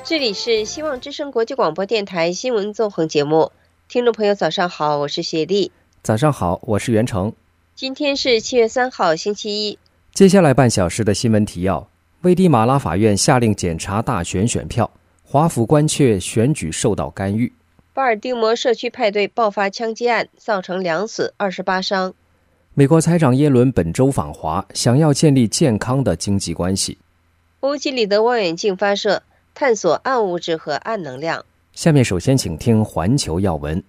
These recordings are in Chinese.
这里是希望之声国际广播电台新闻纵横节目，听众朋友早上好，我是雪莉。 早上好，我是袁成。 今天是7月3号星期一。 接下来半小时的新闻提要：危地马拉法院下令检查大选选票，华府关切选举受到干预。 巴尔的摩社区派对爆发枪击案，造成2死28伤。 美国财长耶伦本周访华，想要建立健康的经济关系。 欧几里得望远镜发射，探索暗物质和暗能量。 下面首先请听环球要闻。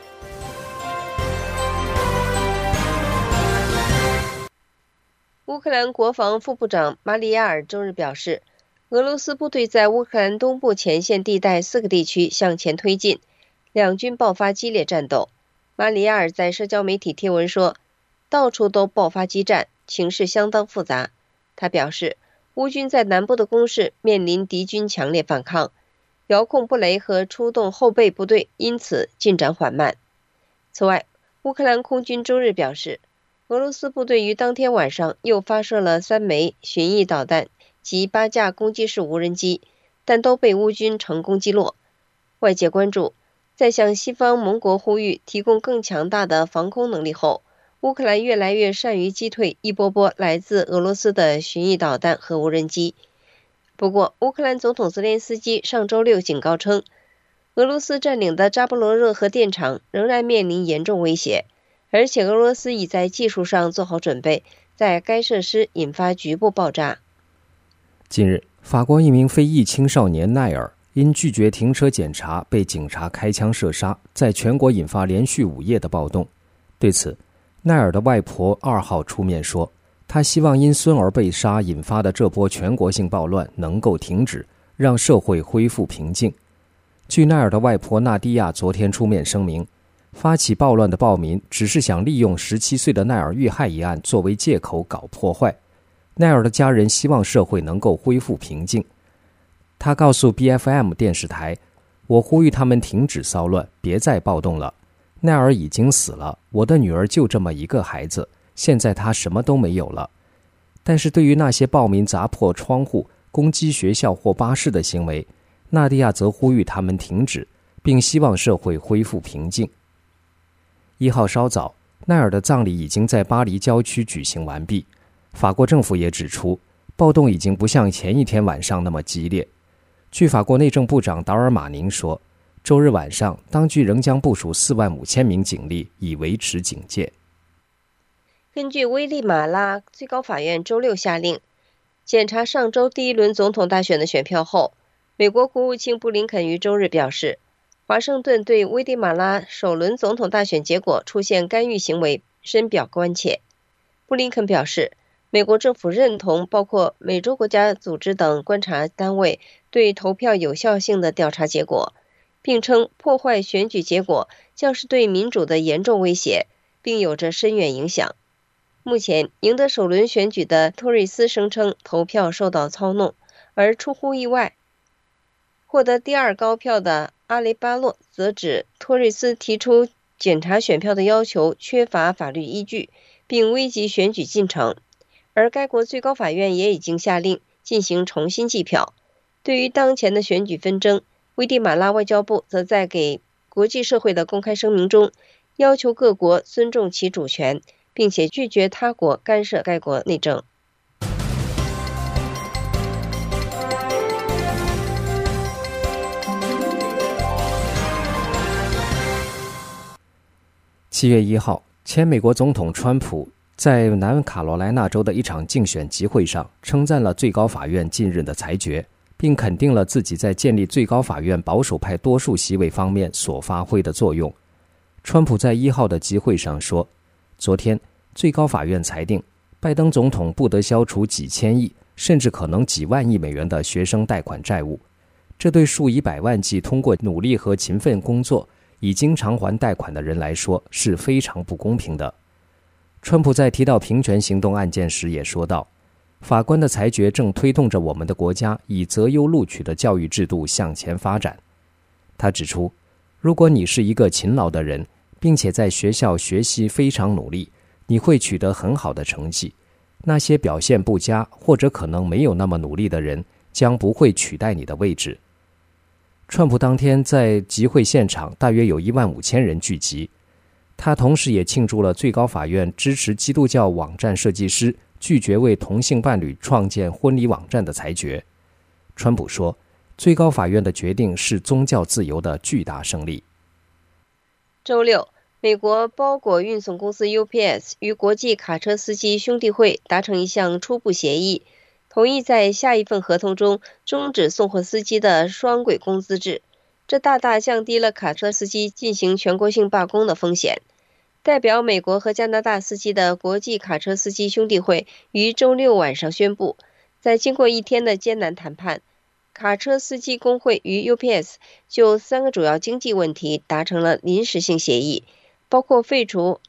乌克兰国防副部长马里亚尔周日表示，俄罗斯部队在乌克兰东部前线地带4个地区向前推进，两军爆发激烈战斗。马里亚尔在社交媒体贴文说，到处都爆发激战，情势相当复杂。他表示，乌军在南部的攻势面临敌军强烈反抗，遥控布雷和出动后备部队因此进展缓慢。此外，乌克兰空军周日表示，俄罗斯部队于当天晚上又发射了3枚巡弋导弹及8架攻击式无人机，但都被乌军成功击落。外界关注，在向西方盟国呼吁提供更强大的防空能力后，乌克兰越来越善于击退一波波来自俄罗斯的巡弋导弹和无人机。不过，乌克兰总统泽连斯基上周六警告称，俄罗斯占领的扎波罗热核电厂仍然面临严重威胁，而且俄罗斯已在技术上做好准备，在该设施引发局部爆炸。 近日，法国一名非裔青少年奈尔因拒绝停车检查被警察开枪射杀，在全国引发连续5夜的暴动。对此，奈尔的外婆2号出面说，她希望因孙儿被杀引发的这波全国性暴乱能够停止，让社会恢复平静。据奈尔的外婆纳迪亚昨天出面声明，发起暴乱的暴民只是想利用17岁的奈尔遇害一案作为借口搞破坏。奈尔的家人希望社会能够恢复平静。他告诉 BFM 电视台，我呼吁他们停止骚乱，别再暴动了。奈尔已经死了，我的女儿就这么一个孩子，现在她什么都没有了。但是对于那些暴民砸破窗户、攻击学校或巴士的行为，纳迪亚则呼吁他们停止，并希望社会恢复平静。1号稍早，奈尔的葬礼已经在巴黎郊区举行完毕。法国政府也指出，暴动已经不像前一天晚上那么激烈。据法国内政部长达尔马宁说，周日晚上当局仍将部署45000名警力以维持警戒。 根据危地马拉最高法院周六下令检查上周第一轮总统大选的选票后，美国国务卿布林肯于周日表示，华盛顿对危地马拉首轮总统大选结果出现干预行为深表关切。布林肯表示，美国政府认同包括美洲国家组织等观察单位对投票有效性的调查结果，并称破坏选举结果将是对民主的严重威胁，并有着深远影响。目前，赢得首轮选举的托瑞斯声称投票受到操弄，而出乎意外，获得第2高票的阿雷巴洛则指托瑞斯提出检查选票的要求缺乏法律依据，并危及选举进程。而该国最高法院也已经下令进行重新计票。对于当前的选举纷争，危地马拉外交部则在给国际社会的公开声明中，要求各国尊重其主权，并且拒绝他国干涉该国内政。 7月1号，前美国总统川普在南卡罗来纳州的一场竞选集会上称赞了最高法院近日的裁决，并肯定了自己在建立最高法院保守派多数席位方面所发挥的作用。川普在1号的集会上说，昨天最高法院裁定拜登总统不得消除几千亿甚至可能几万亿美元的学生贷款债务，这对数以百万计通过努力和勤奋工作已经偿还贷款的人来说是非常不公平的。川普在提到平权行动案件时也说道，法官的裁决正推动着我们的国家以择优录取的教育制度向前发展。他指出，如果你是一个勤劳的人，并且在学校学习非常努力，你会取得很好的成绩。那些表现不佳或者可能没有那么努力的人将不会取代你的位置。 川普当天在集会现场大约有15000人聚集，他同时也庆祝了最高法院支持基督教网站设计师拒绝为同性伴侣创建婚礼网站的裁决。川普说，最高法院的决定是宗教自由的巨大胜利。 周六，美国包裹运送公司 UPS 与国际卡车司机兄弟会达成一项初步协议，同意在下一份合同中终止送货司机的双轨工资制，这大大降低了卡车司机进行全国性罢工的风险。代表美国和加拿大司机的国际卡车司机兄弟会于周六晚上宣布，在经过一天的艰难谈判，卡车司机工会与 UPS 就3个主要经济问题达成了临时性协议，包括废除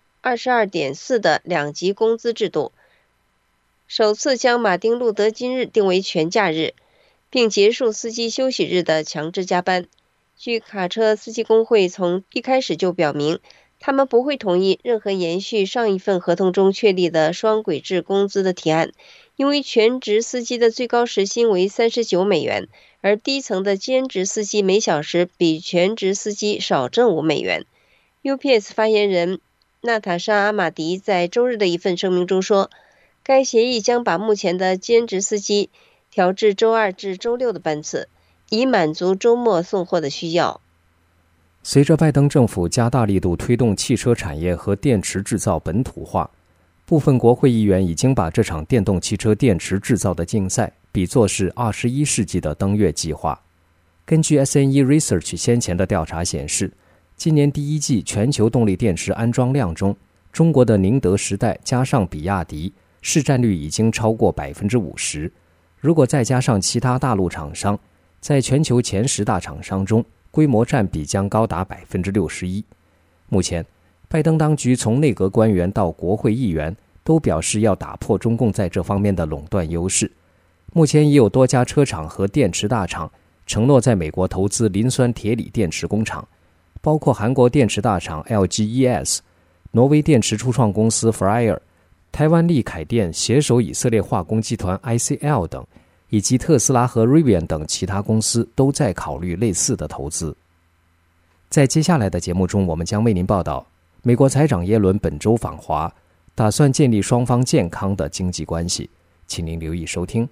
22.4 的2级工资制度，首次将马丁路德金日定为全假日，并结束司机休息日的强制加班。据卡车司机工会从一开始就表明，他们不会同意任何延续上一份合同中确立的双轨制工资的提案，因为全职司机的最高时薪为39美元，而低层的兼职司机每小时比全职司机少挣5美元。UPS 发言人娜塔莎·阿马迪在周日的一份声明中说，该协议将把目前的兼职司机调至周2至周6的班次，以满足周末送货的需要。 随着拜登政府加大力度推动汽车产业和电池制造本土化，部分国会议员已经把这场电动汽车电池制造的竞赛比作是21世纪的登月计划。根据 SNE Research 先前的调查显示，今年第一季全球动力电池安装量中，中国的宁德时代加上比亚迪市占率已经超过 50%。 如果再加上其他大陆厂商，在全球前10大厂商中，规模占比将高达 61%。 目前拜登当局从内阁官员到国会议员都表示要打破中共在这方面的垄断优势。目前已有多家车厂和电池大厂承诺在美国投资磷酸铁锂电池工厂，包括韩国电池大厂 LGES、 挪威电池初创公司 Freyr、 台湾力凯电携手以色列化工集团 ICL 等，以及特斯拉和 Rivian 等其他公司都在考虑类似的投资。在接下来的节目中，我们将为您报道美国财长耶伦本周访华，打算建立双方健康的经济关系，请您留意收听。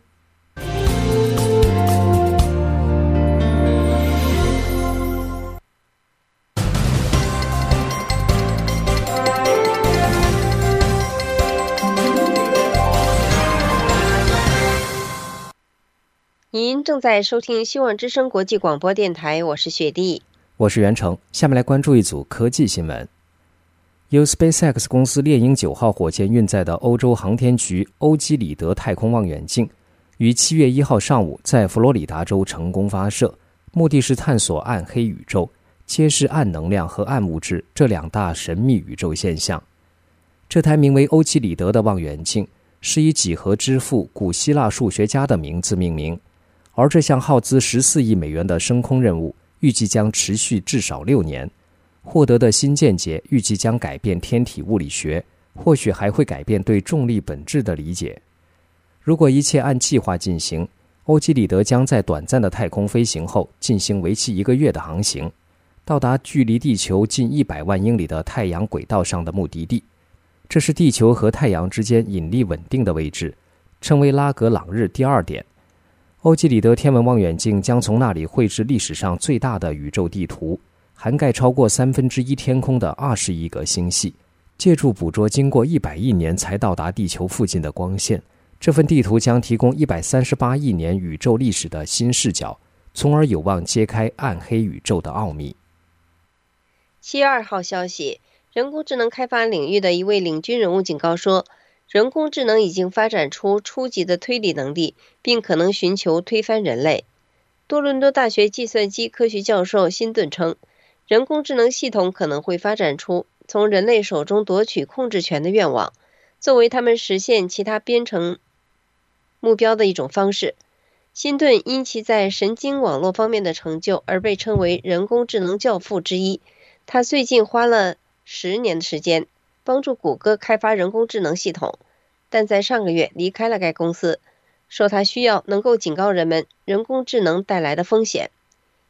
您正在收听希望之声国际广播电台，我是雪莉， 我是袁成。下面来关注一组科技新闻。由 SpaceX 公司猎鹰9号火箭运载的欧洲航天局欧几里得太空望远镜于7月1号上午在佛罗里达州成功发射，目的是探索暗黑宇宙，揭示暗能量和暗物质这2大神秘宇宙现象。这台名为欧几里得的望远镜是以几何之父古希腊数学家的名字命名，而这项耗资14亿美元的升空任务预计将持续至少6年，获得的新见解预计将改变天体物理学，或许还会改变对重力本质的理解。如果一切按计划进行，欧几里得将在短暂的太空飞行后进行为期1个月的航行，到达距离地球近100万英里的太阳轨道上的目的地。这是地球和太阳之间引力稳定的位置，称为拉格朗日第2点。欧几里得天文望远镜将从那里绘制历史上最大的宇宙地图，涵盖超过1/3天空的20亿个星系，借助捕捉经过100亿年才到达地球附近的光线，这份地图将提供138亿年宇宙历史的新视角，从而有望揭开暗黑宇宙的奥秘。 7月2号消息，人工智能开发领域的一位领军人物警告说，人工智能已经发展出初级的推理能力，并可能寻求推翻人类。多伦多大学计算机科学教授辛顿称，人工智能系统可能会发展出从人类手中夺取控制权的愿望，作为他们实现其他编程目标的一种方式。辛顿因其在神经网络方面的成就而被称为人工智能教父之一。他最近花了10年的时间帮助谷歌开发人工智能系统，但在上个月离开了该公司，说他需要能够警告人们人工智能带来的风险。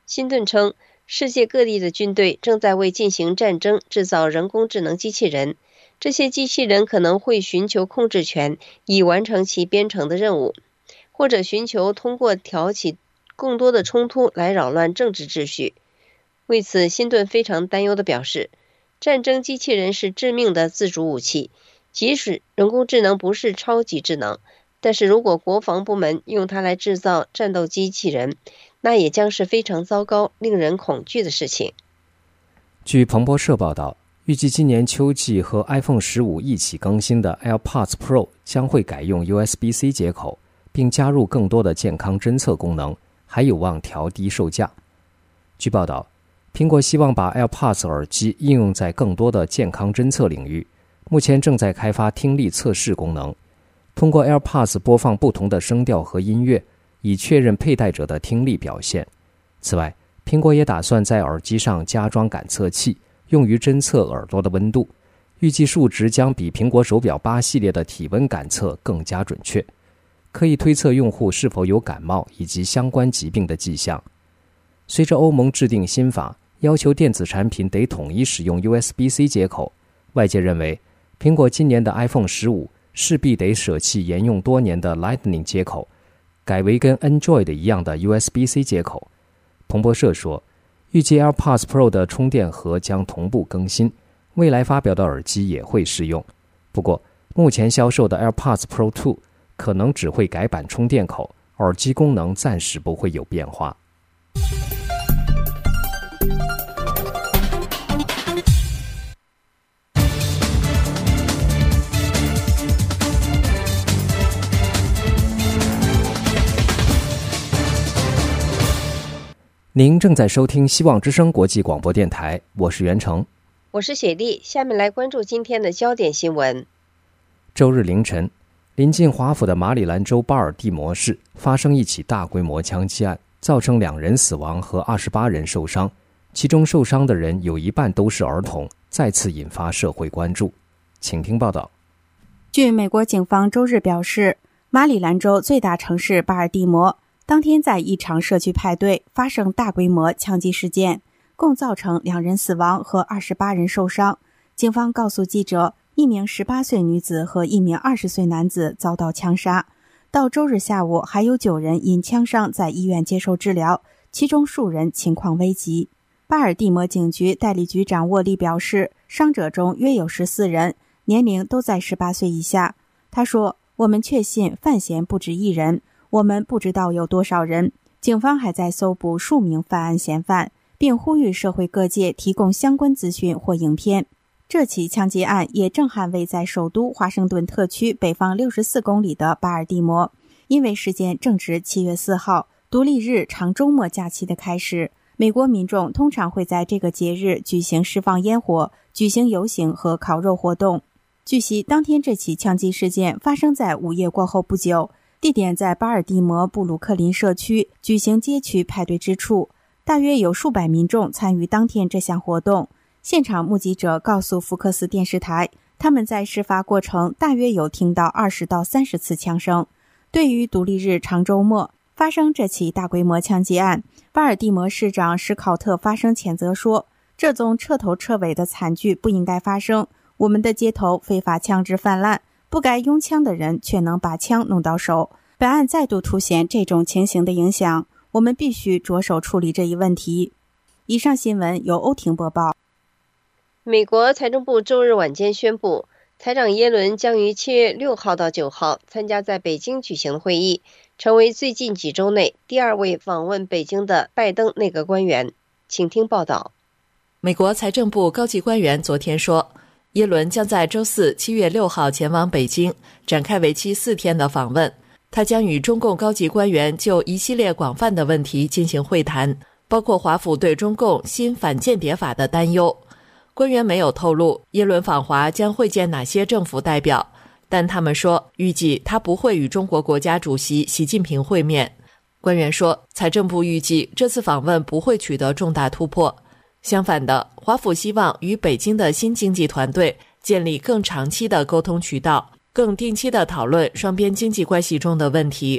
辛顿称，世界各地的军队正在为进行战争制造人工智能机器人，这些机器人可能会寻求控制权以完成其编程的任务，或者寻求通过挑起更多的冲突来扰乱政治秩序。为此，辛顿非常担忧地表示，战争机器人是致命的自主武器，即使人工智能不是超级智能，但是如果国防部门用它来制造战斗机器人，那也将是非常糟糕、令人恐惧的事情。 据彭博社报道，预计今年秋季和 iPhone 15一起更新的 AirPods Pro 将会改用 USB-C 接口，并加入更多的健康侦测功能，还有望调低售价。据报道，苹果希望把 AirPods 耳机应用在更多的健康侦测领域，目前正在开发听力测试功能，通过 AirPods 播放不同的声调和音乐，以确认佩戴者的听力表现。此外，苹果也打算在耳机上加装感测器，用于侦测耳朵的温度，预计数值将比苹果手表8系列的体温感测更加准确，可以推测用户是否有感冒以及相关疾病的迹象。随着欧盟制定新法，要求电子产品得统一使用 USB-C 接口，外界认为苹果今年的 iPhone 15势必得舍弃沿用多年的 Lightning 接口，改为跟 Android 一样的 USB-C 接口。彭博社说，预计 AirPods Pro 的充电盒将同步更新，未来发表的耳机也会适用。不过，目前销售的 AirPods Pro 2可能只会改版充电口，耳机功能暂时不会有变化。您正在收听希望之声国际广播电台，我是袁成， 我是雪莉。下面来关注今天的焦点新闻。 周日凌晨，临近华府的马里兰州巴尔的摩市发生一起大规模枪击案，造成2人死亡和28人受伤，其中受伤的人有一半都是儿童，再次引发社会关注。请听报道。 据美国警方周日表示，马里兰州最大城市巴尔的摩当天在一场社区派对发生大规模枪击事件，共造成2人死亡和28人受伤。警方告诉记者，一名18岁女子和一名20岁男子遭到枪杀。到周日下午，还有9人因枪伤在医院接受治疗，其中数人情况危急。巴尔的摩警局代理局长沃利表示，伤者中约有14人，年龄都在18岁以下。他说，我们确信犯嫌不止1人，我们不知道有多少人。警方还在搜捕数名犯案嫌犯，并呼吁社会各界提供相关资讯或影片。这起枪击案也震撼位在首都华盛顿特区北方64公里的巴尔的摩，因为时间正值7月4号，独立日长周末假期的开始。美国民众通常会在这个节日举行释放烟火、举行游行和烤肉活动。据悉，当天这起枪击事件发生在午夜过后不久，地点在巴尔的摩布鲁克林社区举行街区派对之处，大约有数百民众参与当天这项活动。现场目击者告诉福克斯电视台，他们在事发过程大约有听到20到30次枪声。对于独立日长周末发生这起大规模枪击案，巴尔的摩市长史考特发声谴责说，这种彻头彻尾的惨剧不应该发生。我们的街头非法枪支泛滥，不该拥枪的人却能把枪弄到手。本案再度凸显这种情形的影响，我们必须着手处理这一问题。以上新闻由欧婷播报。 美国财政部周日晚间宣布，财长耶伦将于7月6号到9号参加在北京举行的会议，成为最近几周内第2位访问北京的拜登内阁官员。请听报道。 美国财政部高级官员昨天说，耶伦将在周四7月6号前往北京，展开为期4天的访问。他将与中共高级官员就一系列广泛的问题进行会谈，包括华府对中共新反间谍法的担忧。官员没有透露耶伦访华将会见哪些政府代表，但他们说预计他不会与中国国家主席习近平会面。官员说，财政部预计这次访问不会取得重大突破。相反的，华府希望与北京的新经济团队建立更长期的沟通渠道，更定期地讨论双边经济关系中的问题。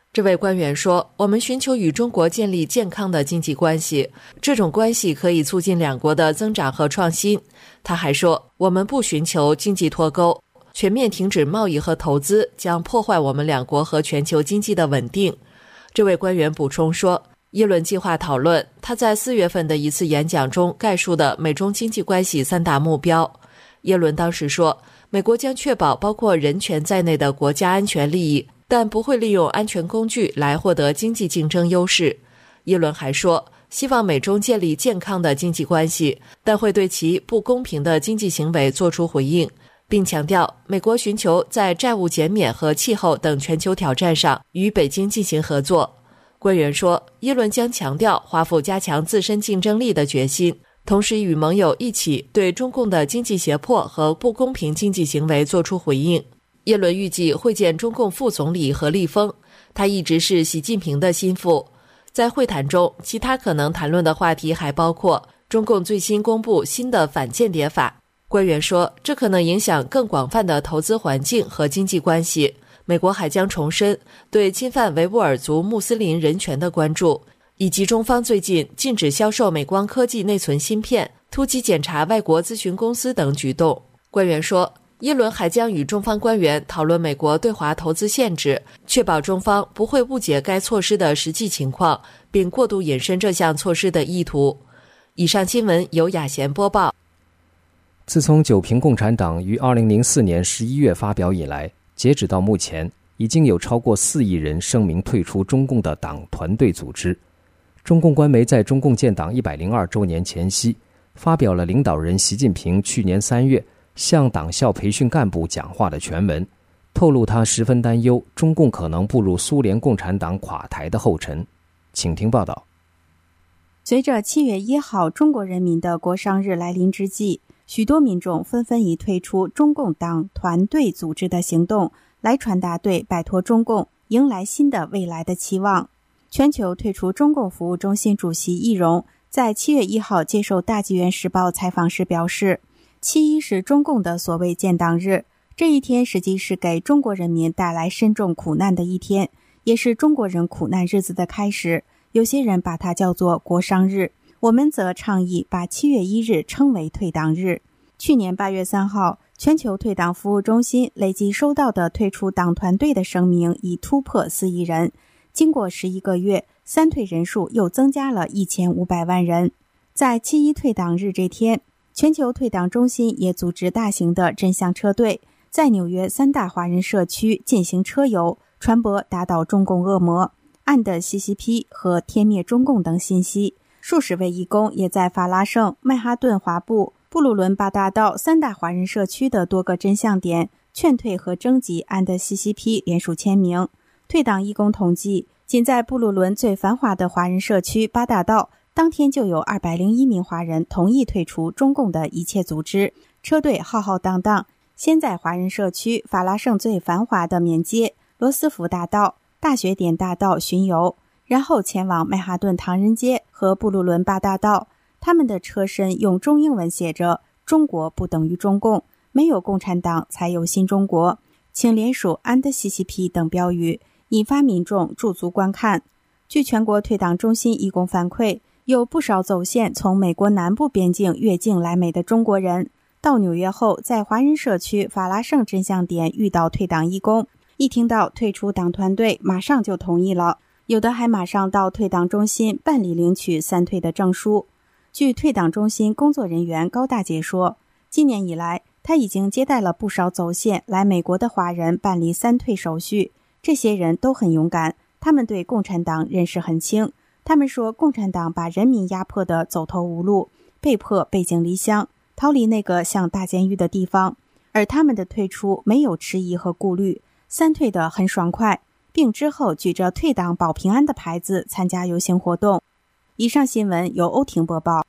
这位官员说，我们寻求与中国建立健康的经济关系，这种关系可以促进两国的增长和创新。他还说，我们不寻求经济脱钩，全面停止贸易和投资将破坏我们两国和全球经济的稳定。这位官员补充说，耶伦计划讨论他在4月份的一次演讲中概述的美中经济关系3大目标。耶伦当时说，美国将确保包括人权在内的国家安全利益，但不会利用安全工具来获得经济竞争优势。耶伦还说，希望美中建立健康的经济关系，但会对其不公平的经济行为作出回应，并强调美国寻求在债务减免和气候等全球挑战上与北京进行合作。官员说，耶伦将强调华府加强自身竞争力的决心，同时与盟友一起对中共的经济胁迫和不公平经济行为作出回应。耶伦预计会见中共副总理何立峰，他一直是习近平的心腹。在会谈中，其他可能谈论的话题还包括中共最新公布新的反间谍法。官员说，这可能影响更广泛的投资环境和经济关系。美国还将重申对侵犯维吾尔族穆斯林人权的关注，以及中方最近禁止销售美光科技内存芯片、突击检查外国咨询公司等举动。官员说，耶伦还将与中方官员讨论美国对华投资限制，确保中方不会误解该措施的实际情况，并过度引申这项措施的意图。以上新闻由雅贤播报。 自从九平共产党于2004年11月发表以来，截止到目前，已经有超过4亿人声明退出中共的党团队组织。中共官媒在中共建党102周年前夕，发表了领导人习近平去年3月向党校培训干部讲话的全文，透露他十分担忧中共可能步入苏联共产党垮台的后尘。请听报道。 随着7月1号中国人民的国殇日来临之际，许多民众纷纷以退出中共党团队组织的行动来传达对摆脱中共、迎来新的未来的期望。全球退出中共服务中心主席易荣在7月1号接受《大纪元时报》采访时表示，7·1是中共的所谓建党日，这一天实际是给中国人民带来深重苦难的一天，也是中国人苦难日子的开始。有些人把它叫做国殇日，我们则倡议把7月1日称为退党日。去年8月3号，全球退党服务中心累计收到的退出党团队的声明已突破4亿人，经过11个月，三退人数又增加了1500万人。在7·1退党日这天，全球退党中心也组织大型的真相车队，在纽约3大华人社区进行车游，传播打倒中共恶魔、暗的CCP 和天灭中共等信息。数十位义工也在法拉盛、曼哈顿华埠、布鲁伦巴大道3大华人社区的多个真相点劝退和征集暗的 CCP 联署签名。退党义工统计，仅在布鲁伦最繁华的华人社区巴大道，当天就有201名华人同意退出中共的一切组织。车队浩浩荡荡，先在华人社区法拉盛最繁华的缅街、罗斯福大道、大学点大道巡游，然后前往曼哈顿唐人街和布鲁伦巴大道。他们的车身用中英文写着“中国不等于中共，没有共产党才有新中国，请联署 &CCP 等标语，引发民众驻足观看。据全国退党中心义工反馈，有不少走线从美国南部边境越境来美的中国人，到纽约后在华人社区法拉盛真相点遇到退党义工，一听到退出党团队马上就同意了，有的还马上到退党中心办理领取三退的证书。据退党中心工作人员高大姐说，今年以来她已经接待了不少走线来美国的华人办理三退手续，这些人都很勇敢，他们对共产党认识很清。他们说共产党把人民压迫得走投无路，被迫背井离乡，逃离那个像大监狱的地方，而他们的退出没有迟疑和顾虑，三退得很爽快，并之后举着退党保平安的牌子参加游行活动。以上新闻由欧婷播报。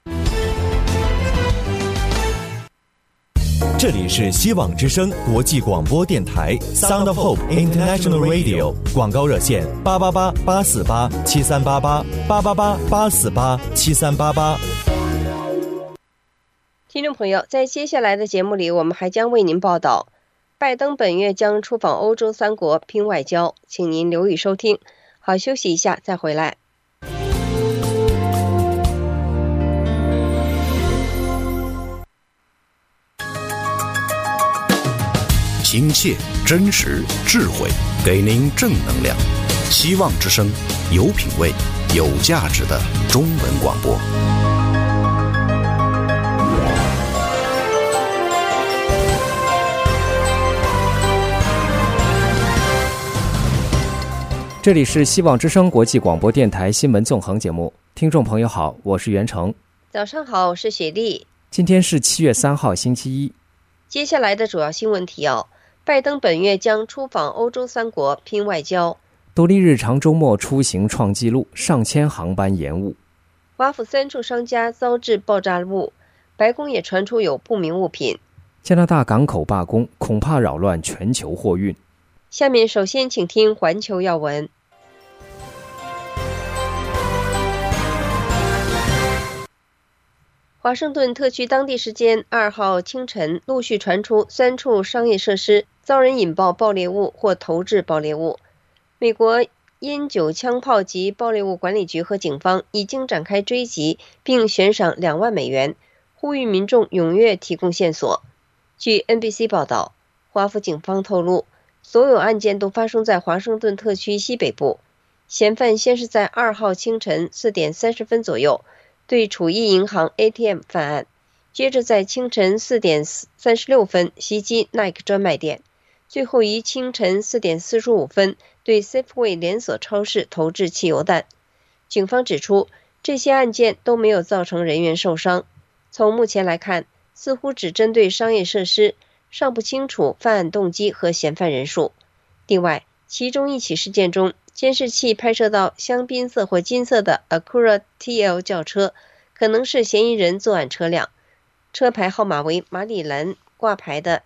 这里是希望之声国际广播电台 Sound of Hope International Radio， 广告热线888-848-7388 888-848-7388。 听众朋友，在接下来的节目里，我们还将为您报道拜登本月将出访欧洲3国拼外交，请您留意收听。好，休息一下再回来。 亲切、真实、智慧，给您正能量。希望之声，有品位、有价值的中文广播。 这里是希望之声国际广播电台新闻纵横节目，听众朋友好，我是袁成。 早上好，我是雪莉。 今天是7月3号，星期一。 接下来的主要新闻提要：拜登本月将出访欧洲3国拼外交； 独立日长周末出行创纪录，上千航班延误； 华府3处商家遭致爆炸物；白宫也传出有不明物品； 加拿大港口罢工，恐怕扰乱全球货运。 下面首先请听环球要闻。华盛顿特区当地时间2号清晨陆续传出3处商业设施遭人引爆爆裂物或投掷爆裂物。美国因9枪炮及爆裂物管理局和警方已经展开追击，并悬赏2万美元，呼吁民众踊跃提供线索。据 NBC 报道，华府警方透露，所有案件都发生在华盛顿特区西北部。嫌犯先是在2号清晨4点30分左右对储益银行 ATM 犯案，接着在清晨4点36分袭击 Nike 专卖店，最后于清晨4点45分对 Safeway 连锁超市投掷汽油弹。警方指出，这些案件都没有造成人员受伤。从目前来看，似乎只针对商业设施，尚不清楚犯案动机和嫌犯人数。另外，其中一起事件中，监视器拍摄到香槟色或金色的 Acura TL 轿车可能是嫌疑人作案车辆，车牌号码为马里兰挂牌的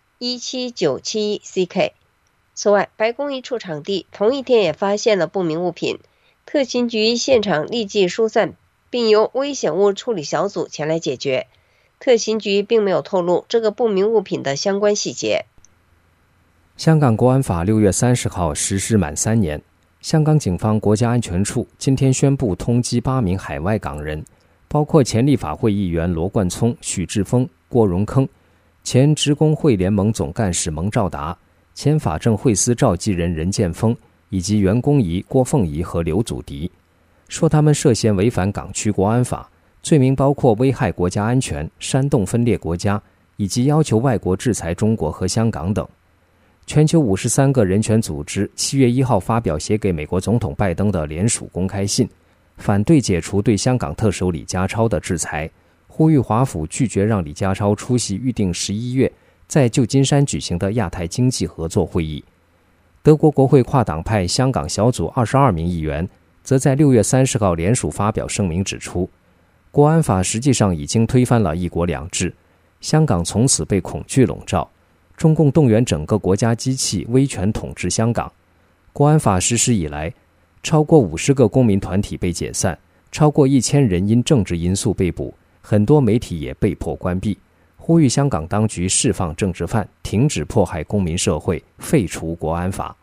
17971CK。 此外，白宫一处场地同一天也发现了不明物品，特勤局现场立即疏散，并由危险物处理小组前来解决。特勤局并没有透露这个不明物品的相关细节。 香港国安法6月30号实施满3年，香港警方国家安全处今天宣布通缉8名海外港人，包括前立法会议员罗冠聪、许志峰、郭荣铿，前职工会联盟总干事蒙兆达，前法政汇司召集人任建峰，以及袁弓夷、郭凤仪和刘祖迪，说他们涉嫌违反港区国安法，罪名包括危害国家安全、煽动分裂国家，以及要求外国制裁中国和香港等。全球53个人权组织7月1号发表写给美国总统拜登的联署公开信，反对解除对香港特首李家超的制裁，呼吁华府拒绝让李家超出席预定11月在旧金山举行的亚太经济合作会议。德国国会跨党派香港小组22名议员则在6月30号联署发表声明指出，国安法实际上已经推翻了一国两制，香港从此被恐惧笼罩，中共动员整个国家机器威权统治香港。国安法实施以来，超过50个公民团体被解散，超过1000人因政治因素被捕，很多媒体也被迫关闭，呼吁香港当局释放政治犯，停止迫害公民社会，废除国安法。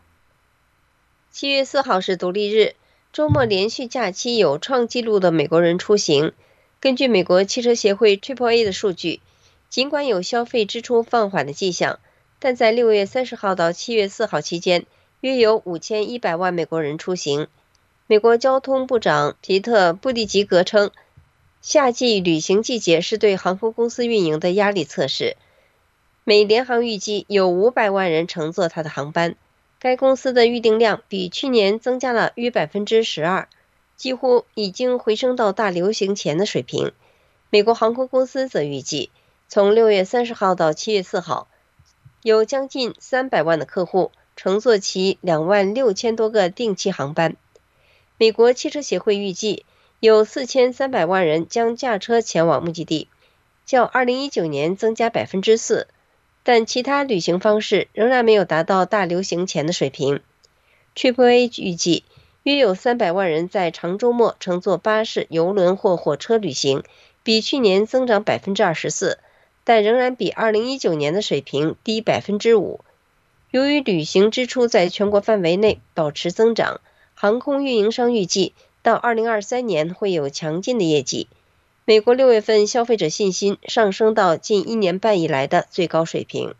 7月4号是独立日，周末连续假期有创纪录的美国人出行。根据美国汽车协会 AAA 的数据，尽管有消费支出放缓的迹象，但在6月30号到7月4号期间，约有5100万美国人出行。美国交通部长皮特·布蒂吉格称，夏季旅行季节是对航空公司运营的压力测试。美联航预计有500万人乘坐它的航班，该公司的预订量比去年增加了约 12%， 几乎已经回升到大流行前的水平。美国航空公司则预计，从6月30号到7月4号，有将近300万的客户乘坐其26000多个定期航班。美国汽车协会预计，有4300万人将驾车前往目的地，较2019年增加 4%， 但其他旅行方式仍然没有达到大流行前的水平。AAA 预计，约有300万人在长周末乘坐巴士、邮轮或火车旅行，比去年增长 24%， 但仍然比2019年的水平低 5%。 由于旅行支出在全国范围内保持增长，航空运营商预计到2023年会有强劲的业绩。美国6月份消费者信心上升到近1年半以来的最高水平。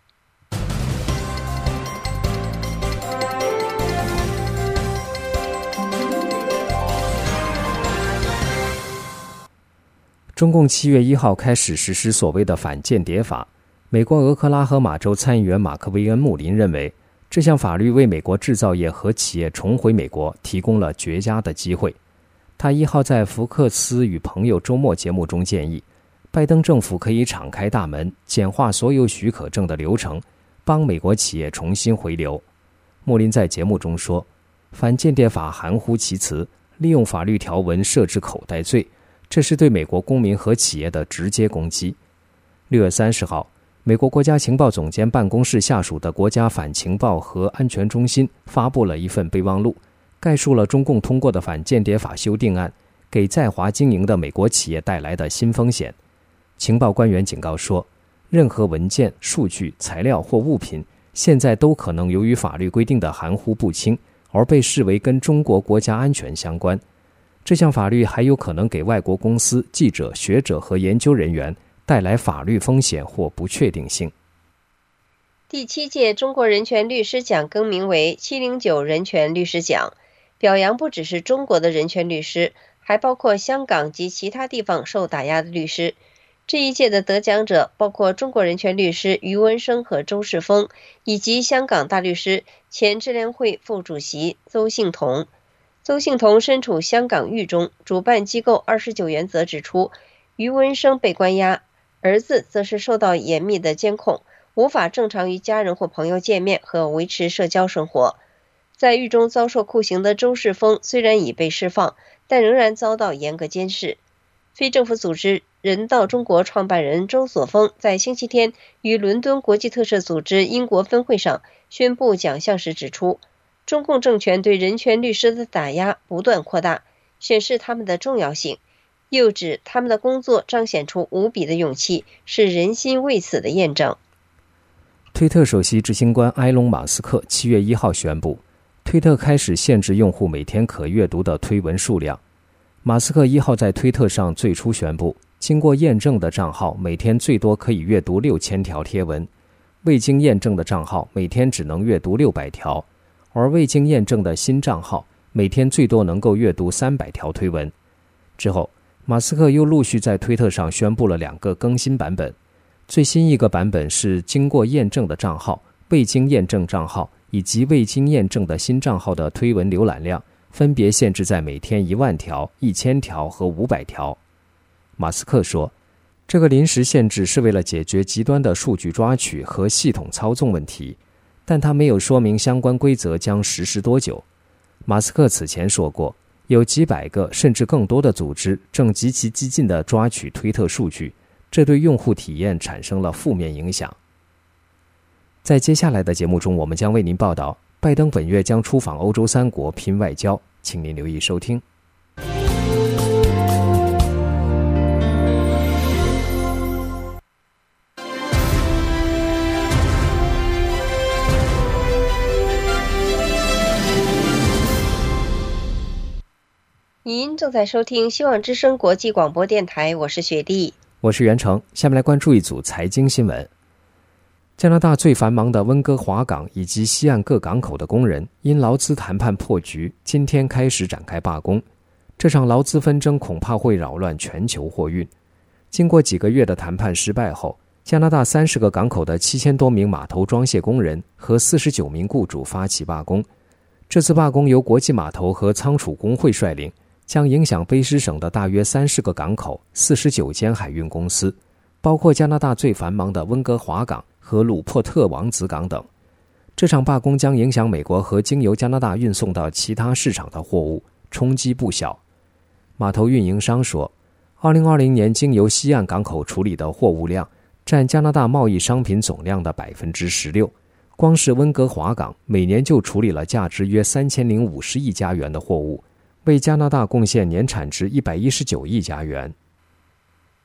中共7月1号开始实施所谓的反间谍法。美国俄克拉荷马州参议员马克·韦恩·穆林认为，这项法律为美国制造业和企业重回美国提供了绝佳的机会。他1号在福克斯与朋友周末节目中建议，拜登政府可以敞开大门，简化所有许可证的流程，帮美国企业重新回流。穆林在节目中说，反间谍法含糊其辞，利用法律条文设置口袋罪，这是对美国公民和企业的直接攻击。6月30号，美国国家情报总监办公室下属的国家反情报和安全中心发布了一份备忘录，概述了中共通过的反间谍法修订案给在华经营的美国企业带来的新风险。情报官员警告说，任何文件、数据、材料或物品现在都可能由于法律规定的含糊不清而被视为跟中国国家安全相关。这项法律还有可能给外国公司、记者、学者和研究人员带来法律风险或不确定性。 第7届中国人权律师奖更名为709人权律师奖，表扬不只是中国的人权律师，还包括香港及其他地方受打压的律师。这一届的得奖者包括中国人权律师余文生和周世峰，以及香港大律师、前智联会副主席邹幸同。邹幸同身处香港狱中，主办机构29原则指出，余文生被关押，儿子则是受到严密的监控，无法正常与家人或朋友见面和维持社交生活。在狱中遭受酷刑的周世峰虽然已被释放，但仍然遭到严格监视。非政府组织人道中国创办人周所峰在星期天于伦敦国际特赦组织英国分会上宣布奖项时指出，中共政权对人权律师的打压不断扩大，显示他们的重要性，又指他们的工作彰显出无比的勇气，是人心未死的验证。 推特首席执行官埃隆·马斯克7月1号宣布，推特开始限制用户每天可阅读的推文数量。马斯克1号在推特上最初宣布，经过验证的账号每天最多可以阅读6000条贴文，未经验证的账号每天只能阅读600条，而未经验证的新账号每天最多能够阅读300条推文。之后，马斯克又陆续在推特上宣布了2个更新版本。最新一个版本是经过验证的账号、未经验证账号以及未经验证的新账号的推文浏览量分别限制在每天10000条、1000条和500条。马斯克说，这个临时限制是为了解决极端的数据抓取和系统操纵问题，但他没有说明相关规则将实施多久。马斯克此前说过，有几百个甚至更多的组织正极其激进地抓取推特数据，这对用户体验产生了负面影响。在接下来的节目中，我们将为您报道，拜登本月将出访欧洲3国拼外交，请您留意收听。 您正在收听希望之声国际广播电台，我是雪莉， 我是袁成。下面来关注一组财经新闻。加拿大最繁忙的温哥华港以及西岸各港口的工人因劳资谈判破局，今天开始展开罢工。这场劳资纷争恐怕会扰乱全球货运。经过几个月的谈判失败后，加拿大30个港口的7000多名码头装卸工人和49名雇主发起罢工。这次罢工由国际码头和仓储工会率领，将影响卑诗省的大约30个港口、49间海运公司，包括加拿大最繁忙的温哥华港和鲁珀特王子港等。这场罢工将影响美国和经由加拿大运送到其他市场的货物，冲击不小。码头运营商说，2020年经由西岸港口处理的货物量占加拿大贸易商品总量的 16%， 光是温哥华港每年就处理了价值约3050亿加元的货物，为加拿大贡献年产值119亿加元。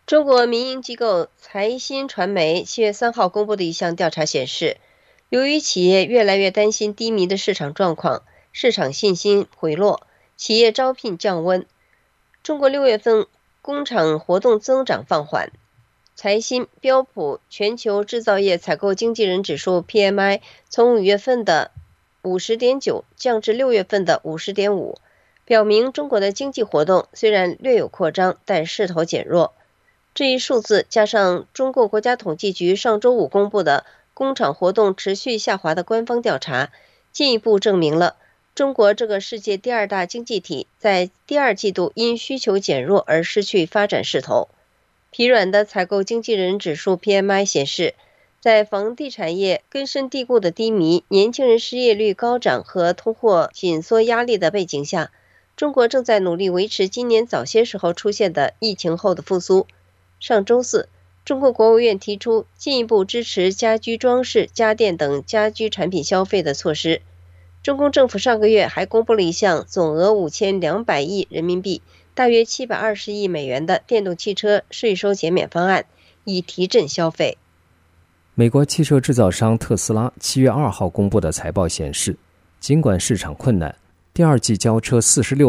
中国民营机构财新传媒7月3号公布的一项调查显示，由于企业越来越担心低迷的市场状况，市场信心回落，企业招聘降温，中国6月份工厂活动增长放缓。财新标普全球制造业采购经纪人指数 PMI 从5月份的 50.9 降至6月份的 50.5， 表明中国的经济活动虽然略有扩张，但势头减弱。这一数字加上中共国家统计局上周五公布的工厂活动持续下滑的官方调查，进一步证明了中国这个世界第2大经济体在第2季度因需求减弱而失去发展势头。疲软的采购经纪人指数 PMI 显示，在房地产业根深蒂固的低迷、年轻人失业率高涨和通货紧缩压力的背景下，中国正在努力维持今年早些时候出现的疫情后的复苏。上周四，中国国务院提出进一步支持家居装饰、家电等家居产品消费的措施。中共政府上个月还公布了一项总额5200亿人民币，大约720亿美元的电动汽车税收减免方案，以提振消费。 美国汽车制造商特斯拉7月2号公布的财报显示，尽管市场困难，第2季交车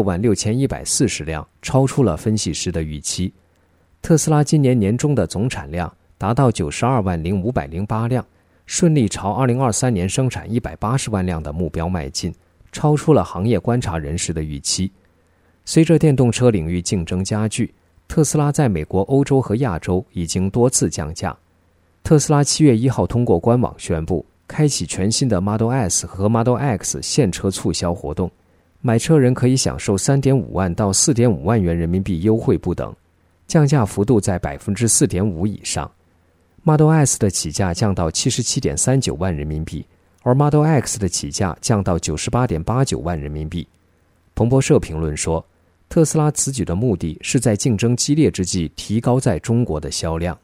466140辆，超出了分析师的预期。特斯拉今年年中的总产量达到920508辆，顺利朝2023年生产180万辆的目标迈进，超出了行业观察人士的预期。随着电动车领域竞争加剧，特斯拉在美国、欧洲和亚洲已经多次降价。特斯拉7月1号通过官网宣布，开启全新的 Model S 和 Model X 现车促销活动，买车人可以享受 3.5 万到 4.5 万元人民币优惠不等，降价幅度在 4.5% 以上。 Model S 的起价降到 77.39 万人民币，而 Model X 的起价降到 98.89 万人民币。彭博社评论说，特斯拉此举的目的是在竞争激烈之际提高在中国的销量。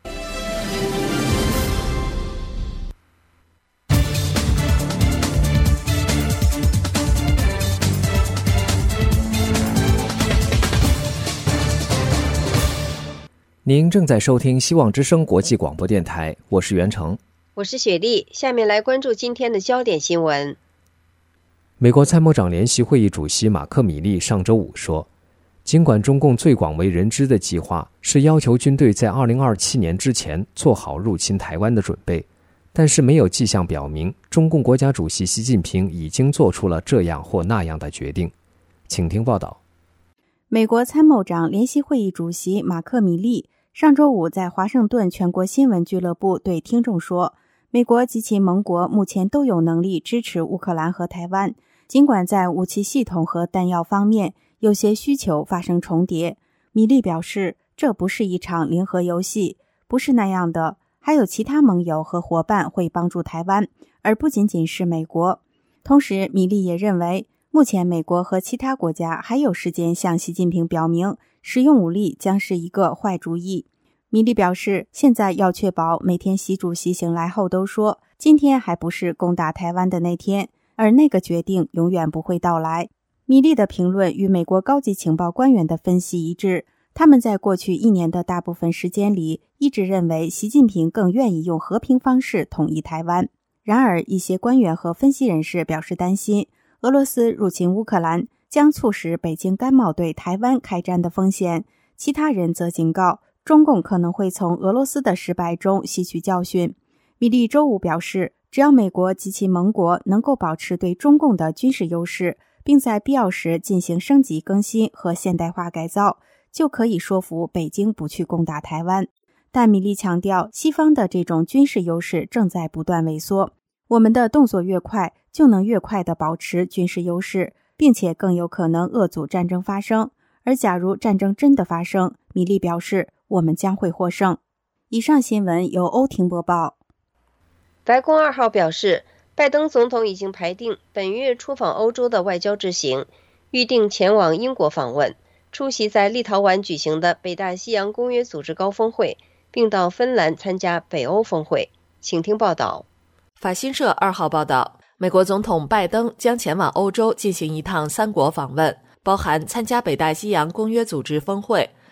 您正在收听希望之声国际广播电台，我是袁成， 我是雪莉。下面来关注今天的焦点新闻。 美国参谋长联席会议主席马克·米利上周五说，尽管中共最广为人知的计划是要求军队在2027年之前做好入侵台湾的准备，但是没有迹象表明中共国家主席习近平已经做出了这样或那样的决定。请听报道。 美国参谋长联席会议主席马克·米利上周五在华盛顿全国新闻俱乐部对听众说，美国及其盟国目前都有能力支持乌克兰和台湾，尽管在武器系统和弹药方面有些需求发生重叠。米利表示，这不是一场零和游戏，不是那样的，还有其他盟友和伙伴会帮助台湾，而不仅仅是美国。同时，米利也认为，目前美国和其他国家还有时间向习近平表明，使用武力将是一个坏主意。米利表示，现在要确保每天习主席醒来后都说，今天还不是攻打台湾的那天，而那个决定永远不会到来。米利的评论与美国高级情报官员的分析一致，他们在过去1年的大部分时间里一直认为习近平更愿意用和平方式统一台湾。然而，一些官员和分析人士表示担心，俄罗斯入侵乌克兰将促使北京甘冒对台湾开战的风险。其他人则警告，中共可能会从俄罗斯的失败中吸取教训。米利周五表示，只要美国及其盟国能够保持对中共的军事优势，并在必要时进行升级更新和现代化改造，就可以说服北京不去攻打台湾。但米利强调，西方的这种军事优势正在不断萎缩，我们的动作越快，就能越快地保持军事优势，并且更有可能遏阻战争发生。而假如战争真的发生，米利表示，我们将会获胜。以上新闻由欧婷播报。 白宫2号表示，拜登总统已经排定本月出访欧洲的外交之行，预定前往英国访问，出席在立陶宛举行的北大西洋公约组织高峰会，并到芬兰参加北欧峰会。请听报道。 法新社2号报道，美国总统拜登将前往欧洲进行一趟3国访问，包含参加北大西洋公约组织峰会、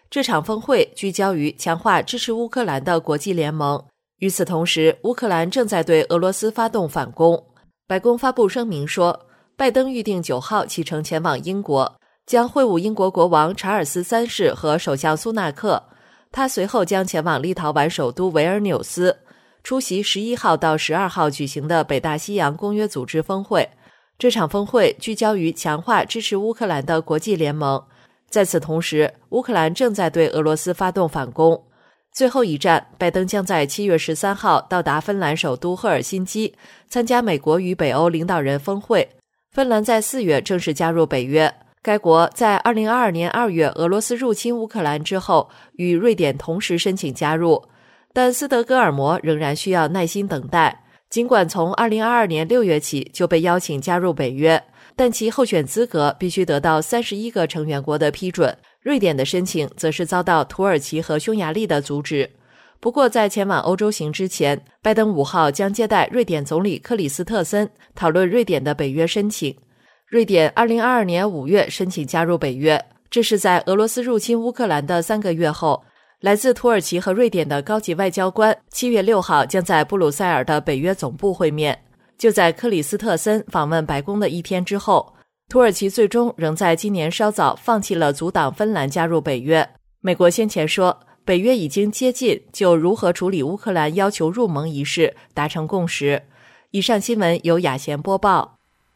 这场峰会聚焦于强化支持乌克兰的国际联盟。与此同时，乌克兰正在对俄罗斯发动反攻。白宫发布声明说，拜登预定9号启程前往英国，将会晤英国国王查尔斯3世和首相苏纳克。他随后将前往立陶宛首都维尔纽斯，出席11号到12号举行的北大西洋公约组织峰会。这场峰会聚焦于强化支持乌克兰的国际联盟。在此同时，乌克兰正在对俄罗斯发动反攻。最后一站，拜登将在7月13号到达芬兰首都赫尔辛基，参加美国与北欧领导人峰会。芬兰在4月正式加入北约。该国在2022年2月俄罗斯入侵乌克兰之后，与瑞典同时申请加入，但斯德哥尔摩仍然需要耐心等待。尽管从2022年6月起就被邀请加入北约，但其候选资格必须得到31个成员国的批准。瑞典的申请则是遭到土耳其和匈牙利的阻止。不过在前往欧洲行之前，拜登5号将接待瑞典总理克里斯特森，讨论瑞典的北约申请。瑞典2022年5月申请加入北约，这是在俄罗斯入侵乌克兰的3个月后。来自土耳其和瑞典的高级外交官7月6号将在布鲁塞尔的北约总部会面。就在克里斯特森访问白宫的1天之后，土耳其最终仍在今年稍早放弃了阻挡芬兰加入北约。美国先前说，北约已经接近就如何处理乌克兰要求入盟一事达成共识。以上新闻由雅贤播报。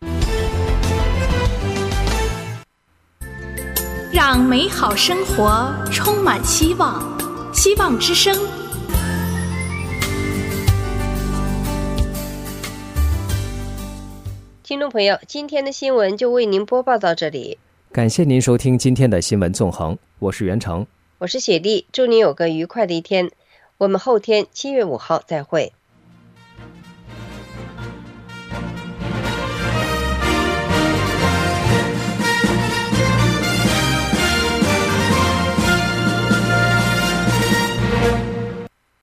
让美好生活充满希望，希望之声。 听众朋友，今天的新闻就为您播报到这里。 感谢您收听今天的新闻纵横，我是袁成， 我是雪莉，祝您有个愉快的一天。我们后天7月5号再会。